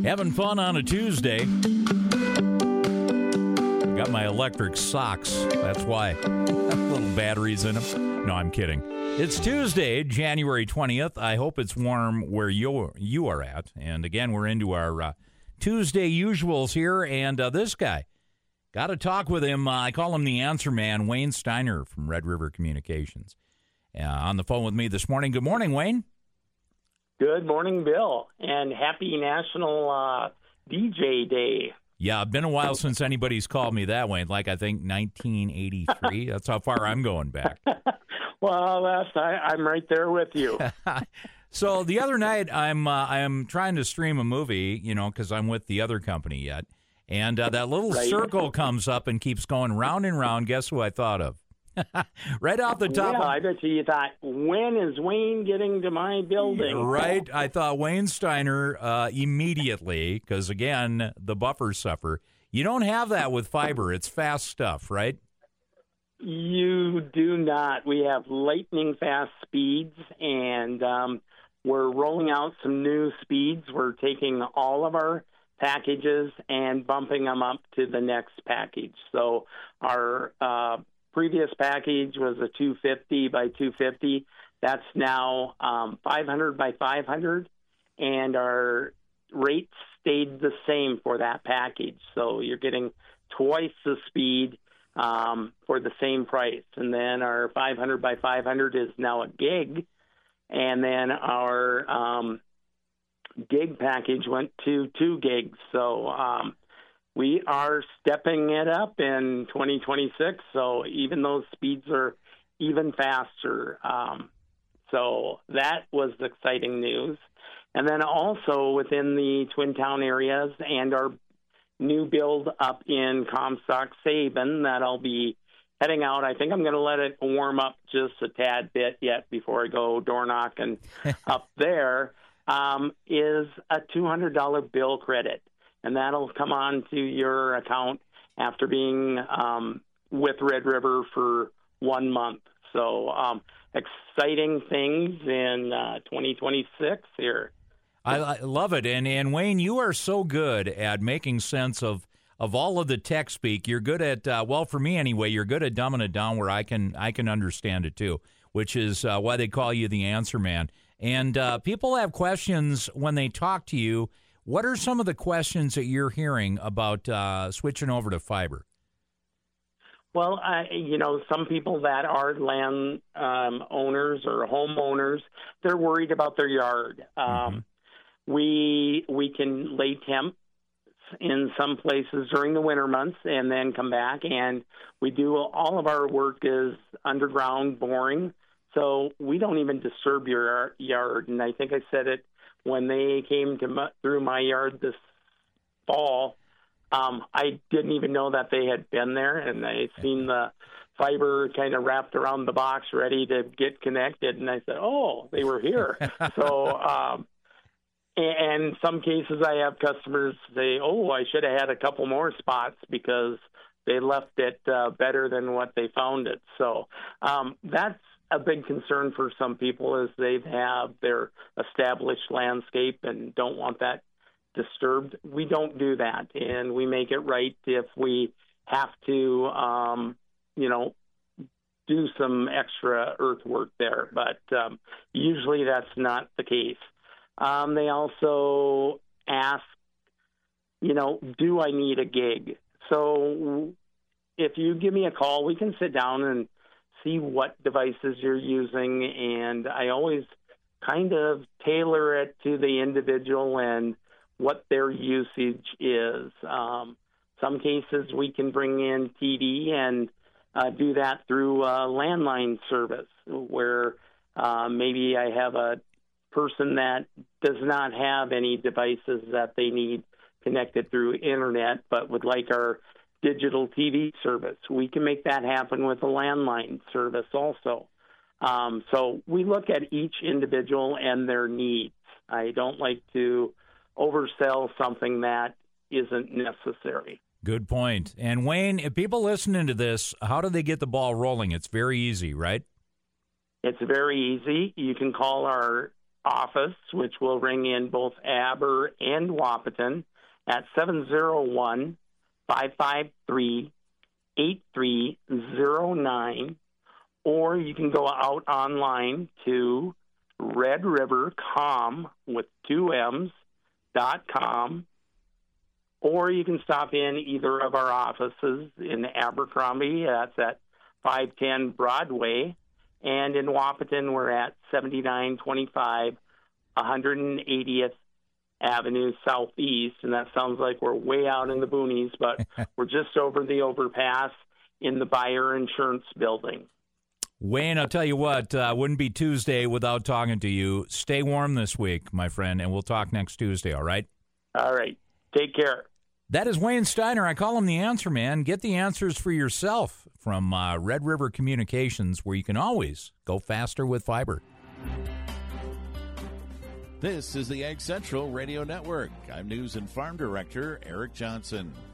Having fun on a Tuesday. Got my electric socks. That's why. Little batteries in them. No, I'm kidding. It's Tuesday, January 20th. I hope it's warm where you are at. And again, we're into our Tuesday usuals here. And this guy, got to talk with him. I call him the answer man, Wayne Steiner from Red River Communications. On the phone with me this morning. Good morning, Wayne. Good morning, Bill, and happy National DJ Day. Yeah, been a while since anybody's called me that, Wayne. Like, I think 1983. That's how far I'm going back. Well, I'm right there with you. So the other night, I'm trying to stream a movie, because I'm with the other company yet, and that little circle comes up and keeps going round and round. Guess who I thought of? Right off the top. Yeah, I bet you thought, when is Wayne getting to my building? Right. I thought Wayne Steiner immediately, because, again, the buffers suffer. You don't have that with fiber. It's fast stuff, right? You do not. We have lightning fast speeds, and we're rolling out some new speeds. We're taking all of our packages and bumping them up to the next package. So our previous package was a 250 by 250. That's now 500 by 500, and our rates stayed the same for that package. So you're getting twice the speed for the same price. And then our 500 by 500 is now a gig, and then our gig package went to 2 gigs. So we are stepping it up in 2026, so even those speeds are even faster. So that was exciting news. And then also within the Twin Town areas and our new build up in Comstock, Sabin, that I'll be heading out. I think I'm going to let it warm up just a tad bit yet before I go door knocking up there, is a $200 bill credit. And that'll come on to your account after being with Red River for 1 month. So exciting things in 2026 here. I love it. And Wayne, you are so good at making sense of all of the tech speak. You're good at, well, for me anyway, you're good at dumbing it down where I can understand it too, which is why they call you the answer man. And people have questions when they talk to you. What are some of the questions that you're hearing about switching over to fiber? Well, some people that are land owners or homeowners, they're worried about their yard. We can lay temps in some places during the winter months and then come back, and we do all of our work is underground boring, so we don't even disturb your yard. And I think I said it when they came through my yard this fall. I didn't even know that they had been there, and I seen the fiber kind of wrapped around the box ready to get connected, and I said, oh, they were here. So, and some cases I have customers say, oh, I should have had a couple more spots because they left it better than what they found it. So that's a big concern for some people, is they have their established landscape and don't want that disturbed. We don't do that, and we make it right if we have to, do some extra earthwork there. But usually that's not the case. They also ask, do I need a gig? So if you give me a call, we can sit down and see what devices you're using, and I always kind of tailor it to the individual and what their usage is. Some cases we can bring in TD and do that through a landline service, where maybe I have a person that does not have any devices that they need connected through internet, but would like our digital TV service. We can make that happen with a landline service also. So we look at each individual and their needs. I don't like to oversell something that isn't necessary. Good point. And Wayne, if people listening to this, how do they get the ball rolling? It's very easy, right? It's very easy. You can call our office, which will ring in both Aber and Wahpeton, at 701-553-8309. Or you can go out online to redrivercom with 2M's.com. Or you can stop in either of our offices in Abercrombie. That's at 510 Broadway. And in Wahpeton, we're at 7925 180th Avenue Southeast. And that sounds like we're way out in the boonies, but we're just over the overpass in the Buyer Insurance Building. Wayne, I'll tell you what, wouldn't be Tuesday without talking to you. Stay warm this week, my friend, and we'll talk next Tuesday, all right? All right. Take care. That is Wayne Steiner. I call him the Answer Man. Get the answers for yourself from Red River Communications, where you can always go faster with fiber. This is the Ag Central Radio Network. I'm News and Farm Director Eric Johnson.